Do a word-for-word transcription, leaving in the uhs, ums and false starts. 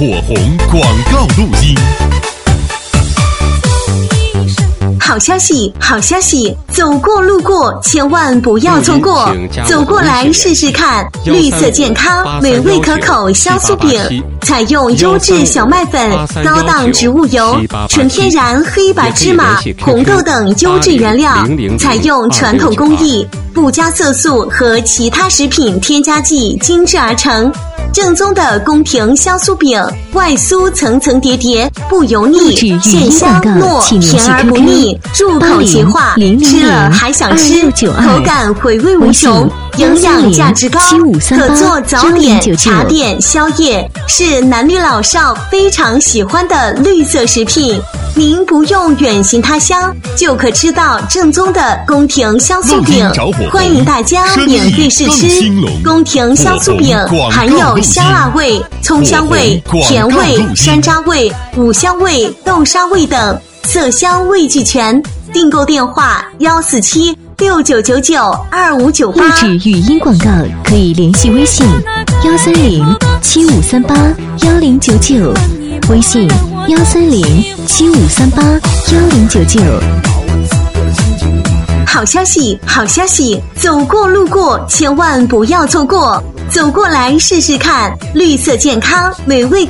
火红广告录音。 好消息，好消息！走过路过，千万不要错过。走过来试试看，绿色健康、美味可口香酥饼，采用优质小麦粉、高档植物油、纯天然黑白芝麻、红豆等优质原料，采用传统工艺，不加色素和其他食品添加剂精制而成。正宗的宫廷香酥饼，外酥层层叠叠，不油腻，馅香糯，甜而不腻，入口即化，吃了还想吃，口感回味无穷，营养价值高，可做早点、茶点、宵夜，是男女老少非常喜欢的绿色食品。您不用远行他乡，就可吃到正宗的宫廷香酥饼。欢迎大家免费试吃。宫廷香酥饼含有香辣味、葱香味、甜味、山楂味、五香味、豆沙味等，色香味俱全。订购电话：幺四七六九九九二五九八。 录制语音广告可以联系微信：幺三零七五三八幺零九九，微信幺三零七五三八幺零九九。 好消息，好消息！走过路过，千万不要错过。走过来试试看，绿色健康、美味